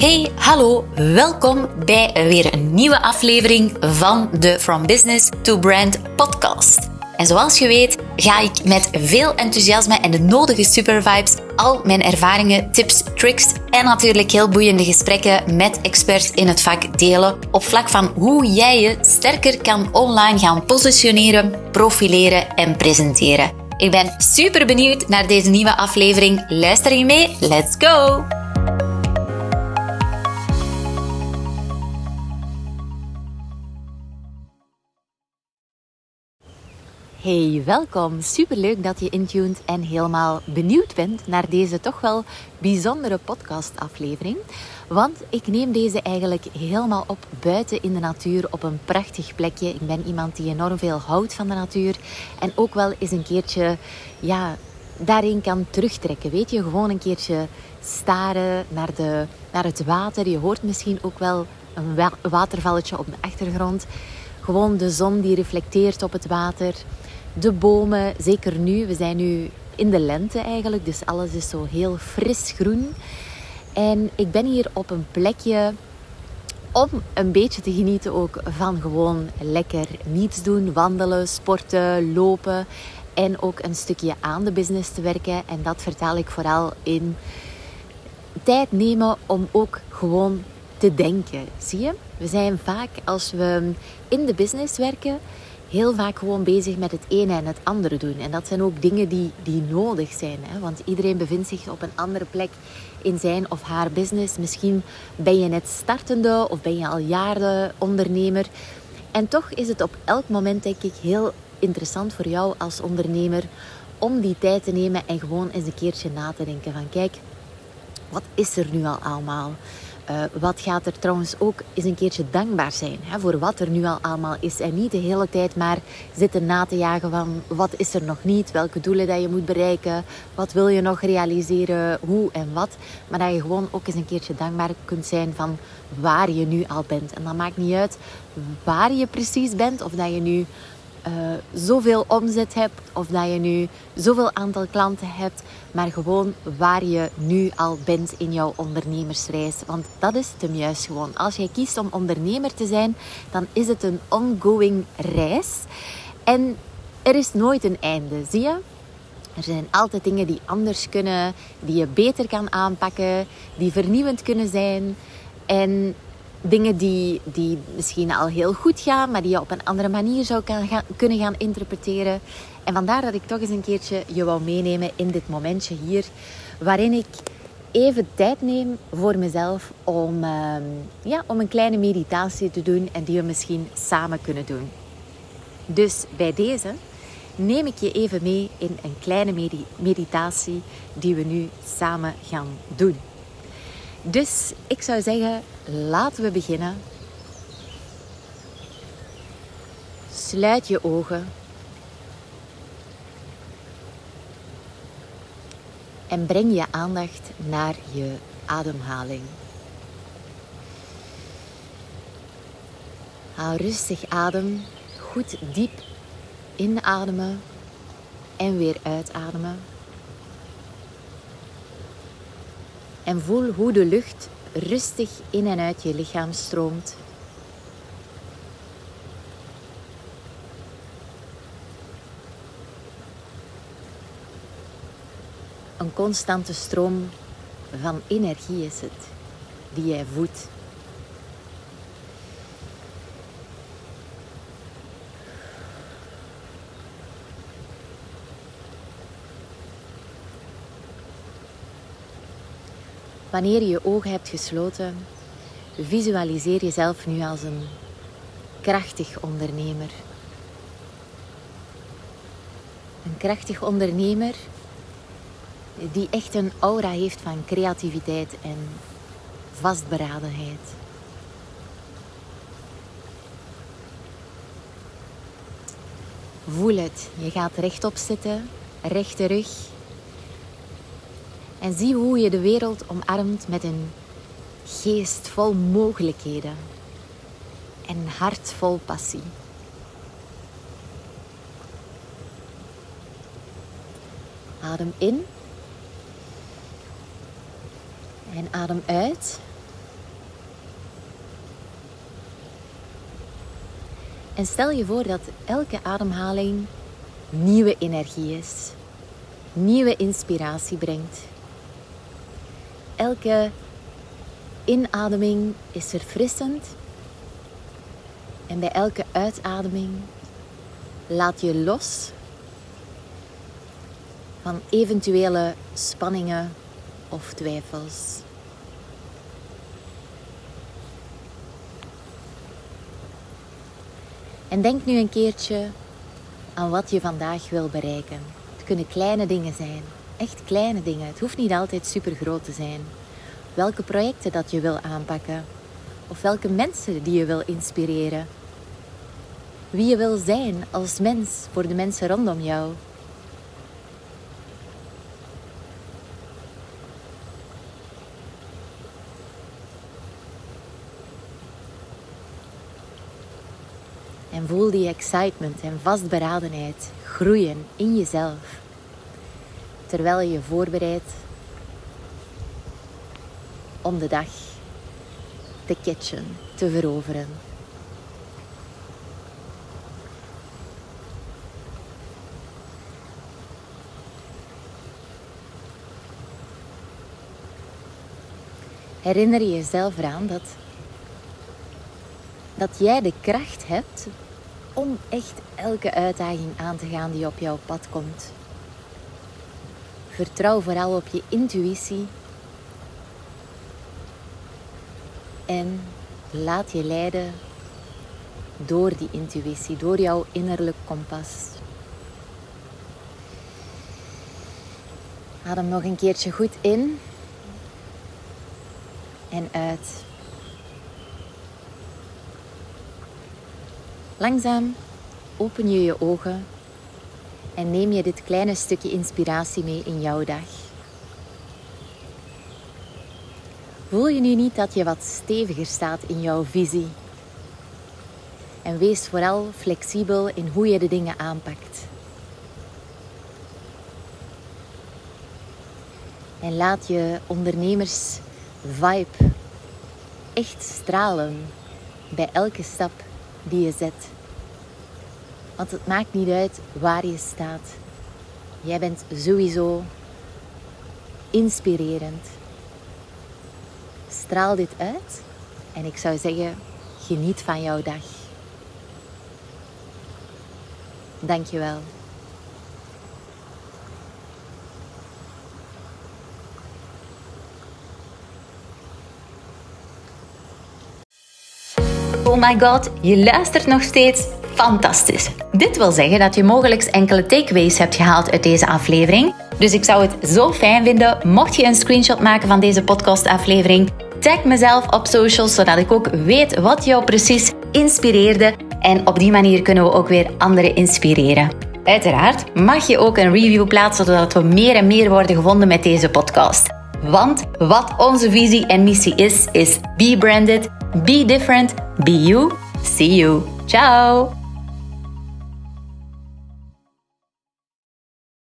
Hey, hallo, welkom bij weer een nieuwe aflevering van de From Business to Brand podcast. En zoals je weet ga ik met veel enthousiasme en de nodige supervibes al mijn ervaringen, tips, tricks en natuurlijk heel boeiende gesprekken met experts in het vak delen op vlak van hoe jij je sterker kan online gaan positioneren, profileren en presenteren. Ik ben super benieuwd naar deze nieuwe aflevering. Luister je mee? Let's go! Hey, welkom. Superleuk dat je intuned en helemaal benieuwd bent naar deze toch wel bijzondere podcastaflevering. Want ik neem deze eigenlijk helemaal op buiten in de natuur op een prachtig plekje. Ik ben iemand die enorm veel houdt van de natuur en ook wel eens een keertje daarin kan terugtrekken. Weet je, gewoon een keertje staren naar het water. Je hoort misschien ook wel een watervalletje op de achtergrond. Gewoon de zon die reflecteert op het water. De bomen, zeker nu. We zijn nu in de lente eigenlijk, dus alles is zo heel fris groen. En ik ben hier op een plekje om een beetje te genieten ook van gewoon lekker niets doen. Wandelen, sporten, lopen en ook een stukje aan de business te werken. En dat vertaal ik vooral in tijd nemen om ook gewoon te denken. Zie je? We zijn vaak, als we in de business werken, heel vaak gewoon bezig met het ene en het andere doen. En dat zijn ook dingen die nodig zijn. Hè? Want iedereen bevindt zich op een andere plek in zijn of haar business. Misschien ben je net startende of ben je al jaren ondernemer. En toch is het op elk moment, denk ik, heel interessant voor jou als ondernemer om die tijd te nemen en gewoon eens een keertje na te denken van kijk, wat is er nu al allemaal? Wat gaat er trouwens ook eens een keertje dankbaar zijn voor wat er nu al allemaal is. En niet de hele tijd maar zitten na te jagen van wat is er nog niet, welke doelen dat je moet bereiken, wat wil je nog realiseren, hoe en wat. Maar dat je gewoon ook eens een keertje dankbaar kunt zijn van waar je nu al bent. En dat maakt niet uit waar je precies bent, of dat je nu zoveel omzet hebt of dat je nu zoveel aantal klanten hebt, maar gewoon waar je nu al bent in jouw ondernemersreis. Want dat is het hem juist gewoon. Als jij kiest om ondernemer te zijn, dan is het een ongoing reis. En er is nooit een einde, zie je? Er zijn altijd dingen die anders kunnen, die je beter kan aanpakken, die vernieuwend kunnen zijn. En dingen die misschien al heel goed gaan, maar die je op een andere manier zou kunnen gaan interpreteren. En vandaar dat ik toch eens een keertje je wou meenemen in dit momentje hier, waarin ik even tijd neem voor mezelf om een kleine meditatie te doen en die we misschien samen kunnen doen. Dus bij deze neem ik je even mee in een kleine meditatie die we nu samen gaan doen. Dus ik zou zeggen, laten we beginnen. Sluit je ogen. En breng je aandacht naar je ademhaling. Haal rustig adem. Goed diep inademen. En weer uitademen. En voel hoe de lucht rustig in en uit je lichaam stroomt. Een constante stroom van energie is het, die jij voedt. Wanneer je je ogen hebt gesloten, visualiseer jezelf nu als een krachtig ondernemer. Een krachtig ondernemer die echt een aura heeft van creativiteit en vastberadenheid. Voel het. Je gaat rechtop zitten, rechte rug. En zie hoe je de wereld omarmt met een geest vol mogelijkheden en een hart vol passie. Adem in en adem uit. En stel je voor dat elke ademhaling nieuwe energie is. Nieuwe inspiratie brengt. Elke inademing is verfrissend. En bij elke uitademing laat je los van eventuele spanningen of twijfels. En denk nu een keertje aan wat je vandaag wil bereiken. Het kunnen kleine dingen zijn. Echt kleine dingen. Het hoeft niet altijd super groot te zijn. Welke projecten dat je wil aanpakken. Of welke mensen die je wil inspireren. Wie je wil zijn als mens voor de mensen rondom jou. En voel die excitement en vastberadenheid groeien in jezelf. Terwijl je je voorbereidt om de dag te catchen, te veroveren. Herinner je jezelf eraan dat jij de kracht hebt om echt elke uitdaging aan te gaan die op jouw pad komt. Vertrouw vooral op je intuïtie en laat je leiden door die intuïtie, door jouw innerlijk kompas. Adem nog een keertje goed in en uit. Langzaam open je je ogen en neem je dit kleine stukje inspiratie mee in jouw dag. Voel je nu niet dat je wat steviger staat in jouw visie? En wees vooral flexibel in hoe je de dingen aanpakt. En laat je ondernemers-vibe echt stralen bij elke stap die je zet. Want het maakt niet uit waar je staat. Jij bent sowieso inspirerend. Straal dit uit en ik zou zeggen, geniet van jouw dag. Dank je wel. Oh my god, je luistert nog steeds? Fantastisch. Dit wil zeggen dat je mogelijk enkele takeaways hebt gehaald uit deze aflevering. Dus ik zou het zo fijn vinden mocht je een screenshot maken van deze podcastaflevering. Tag mezelf op socials, zodat ik ook weet wat jou precies inspireerde. En op die manier kunnen we ook weer anderen inspireren. Uiteraard mag je ook een review plaatsen, zodat we meer en meer worden gevonden met deze podcast. Want wat onze visie en missie is be branded, be different, be you. See you. Ciao!